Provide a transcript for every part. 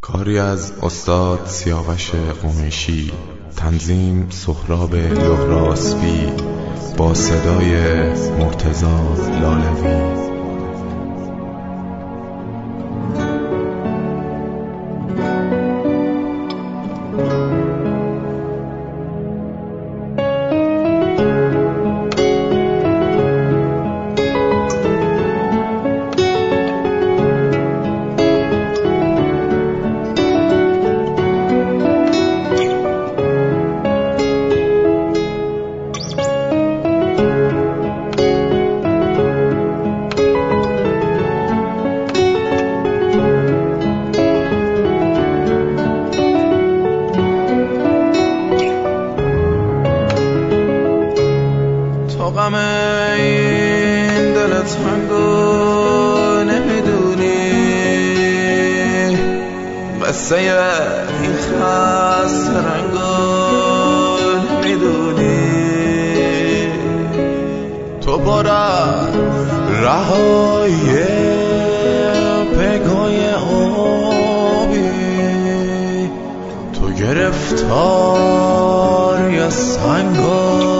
کاری از استاد سیاوش قمیشی، تنظیم سهراب لهراسبی، با صدای مرتضی لالوی. غم این دل تنگو نمیدونی، قصه این خسته رنگو نمیدونی. تو برای رهایی پگاه آبی، تو گرفتاری از سنگو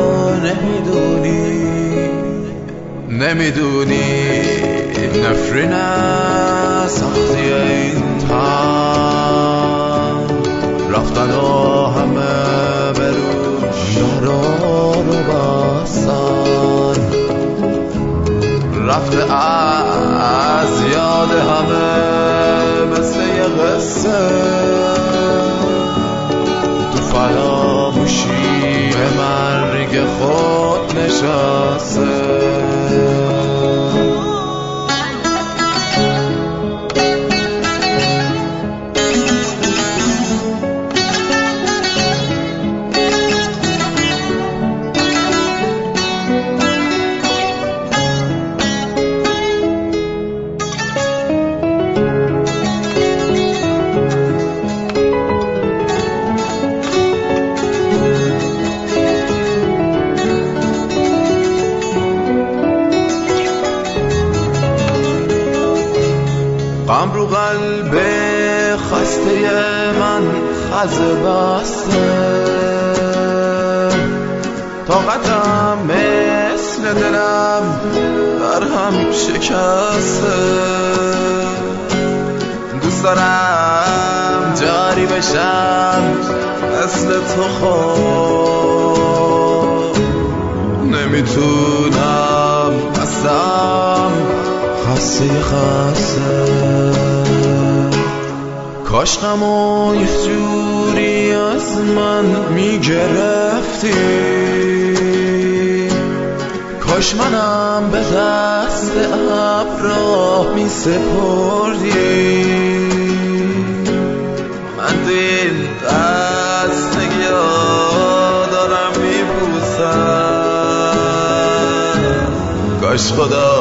نمیدونی نفرین سختی این تن رفتن و همه بروش دارا رو بستن، رفته از یاد همه مثل یه قصه تو فراموشی به مرگ خود نشسته. غم رو قلب خسته من خزه بسته، طاقتم مثل دلم در هم شکسته. دوست دارم جاری بشم مثل تو خود، نمیتونم هستم خسته. کاش غمو یه جوری از من میگرفتی، کاش منم به دست ابرا میسپردی. من دل دست نگیا دارم میبوسم، کاش خدا